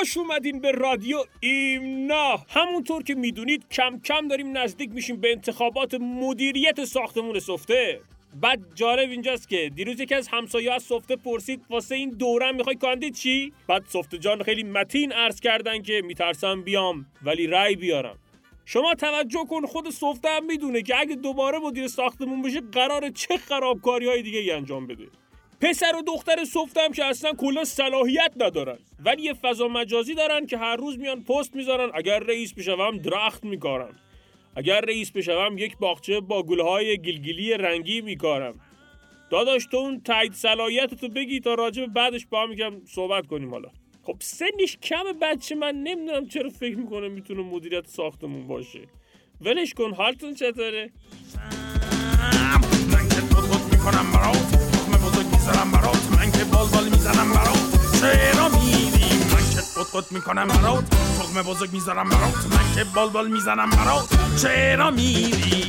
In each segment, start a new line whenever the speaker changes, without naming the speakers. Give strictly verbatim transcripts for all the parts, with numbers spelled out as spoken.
خوش اومدین به رادیو ایمنا. همونطور که میدونید کم کم داریم نزدیک میشیم به انتخابات مدیریت ساختمون سفته. بعد جالب اینجاست که دیروز یکی از همسایه‌ها از سفته پرسید واسه این دورم میخوای کاندید چی؟ بعد سفته جان خیلی متین عرض کردن که میترسم بیام ولی رای بیارم. شما توجه کن، خود سفته هم میدونه که اگه دوباره مدیر ساختمون بشه قراره چه خرابکاری‌های دیگه ای انجام بده. پسر و دختر سفته هم که اصلا کلا صلاحیت ندارن، ولی یه فضا مجازی دارن که هر روز میان پست میذارن اگر رئیس بشم درخت میکارم، اگر رئیس بشم یک باغچه با گلهای گلگلی رنگی میکارم. داداش تو اون تایید صلاحیتتو بگی تا راجع به بعدش با هم میگم صحبت کنیم. حالا خب سنش کمه بچه، من نمیدونم چرا فکر میکنه میتونه مدیریت ساختمون باشه. ولش کن. حالتون چطوره؟
من که بود بود میکنم برات، تخم بزرگ میذارم برات، من که بال بال میزنم برات، چرا میری؟ من که بود بود میکنم برات، تخم بزرگ میذارم برات، من که بال بال میزنم برات، چرا میری؟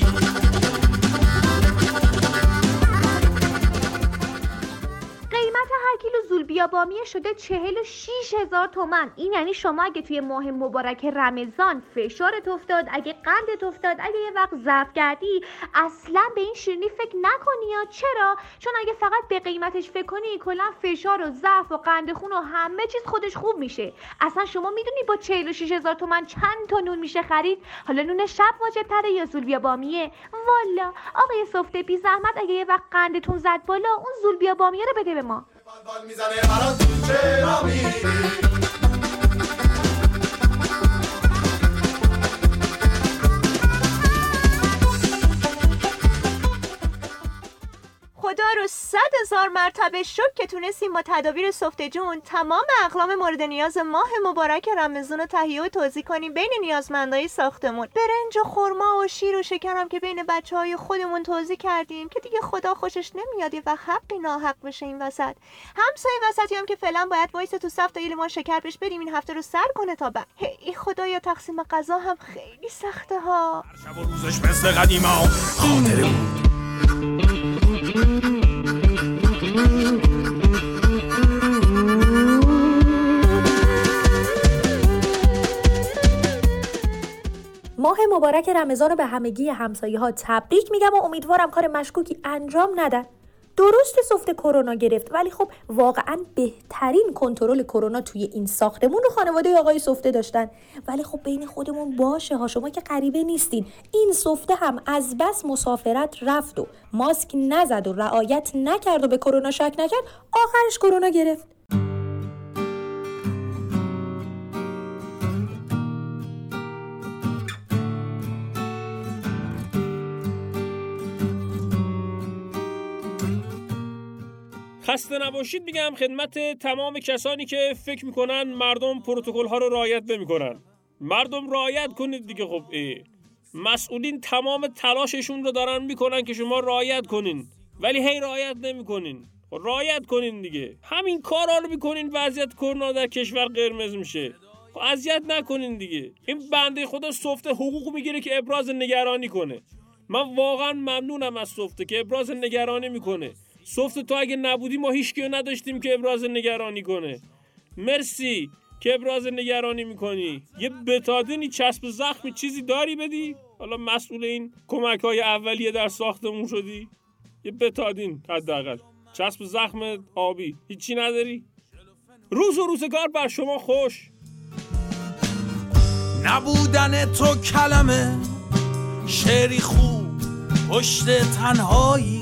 قیمت هر کیلو زولبیا بامیه شده چهل و شیش هزار تومن. این یعنی شما اگه توی ماه مبارک رمضان فشارت افتاد، اگه قندت افتاد، اگه یه وقت ضعف کردی، اصلا به این شیرینی فکر نکنی. یا چرا؟ چون اگه فقط به قیمتش فکر کنی کلا فشار و ضعف و قند خون و همه چیز خودش خوب میشه. اصلا شما میدونی با چهل و شیش هزار تومن چند تا نون میشه خرید؟ حالا نون شب واجب تره یا زولبیا بامیه؟ والا آقای سفته بی زحمت اگه یه وقت قندتون زد بالا، اون زولبیا بامیه رو بده به ما.
بال میزنه برات، چرا میری؟
خدا رو صد هزار مرتبه شکر که تونستیم با تدابیر سفته جون تمام اقلام مورد نیاز ماه مبارک رمضان رو تهیه و توزیع کنیم بین نیازمندای ساختمون. برنج و خرما و شیر و شکر هم که بین بچهای خودمون توزیع کردیم که دیگه خدا خوشش نمیاد یه وقت حقی ناحق بشه این وسط. همسایه وسطی هم که فعلا باید وایس تو صف تا یه لیوان شکر بهش بدیم این هفته رو سر کنه تا بعد. ای خدایا تقسیم غذا هم خیلی سخته ها.
شب و روزش مثل قدیما خاطره بود.
ماه مبارک رمضان رو به همگی همسایه ها تبریک میگم و امیدوارم کار مشکوکی انجام ندن. درست سفته کرونا گرفت، ولی خب واقعا بهترین کنترل کرونا توی این ساختمون رو خانواده آقای سفته داشتن. ولی خب بین خودمون باشه ها، شما که غریبه نیستین، این سفته هم از بس مسافرت رفت و ماسک نزد و رعایت نکرد و به کرونا شک نکرد، آخرش کرونا گرفت.
خسته نباشید میگم خدمت تمام کسانی که فکر میکنن مردم پروتکل ها رو رعایت نمیکنن. مردم رعایت کنید دیگه. خب ای مسئولین تمام تلاششون رو دارن میکنن که شما رعایت کنین، ولی هی رعایت نمیکنین. خب رعایت کنین دیگه. همین کارا رو میکنین وضعیت کرونا در کشور قرمز میشه. خب اذیت نکنین دیگه. این بنده خدا سفته حقوق میگیره که ابراز نگرانی کنه. من واقعا ممنونم از سفته که ابراز نگرانی میکنه. سفته تو اگه نبودی ما هیچ کیو نداشتیم که ابراز نگرانی کنه. مرسی که ابراز نگرانی میکنی. یه بتادینی چسب زخمی چیزی داری بدی؟ حالا مسئول این کمک‌های اولیه در ساختمون شدی؟ یه بتادین حداقل. چسب زخم آبی هیچی نداری؟ روز و روزگار بر شما خوش.
نبودن تو کلمه شعری خوب پشت تنهایی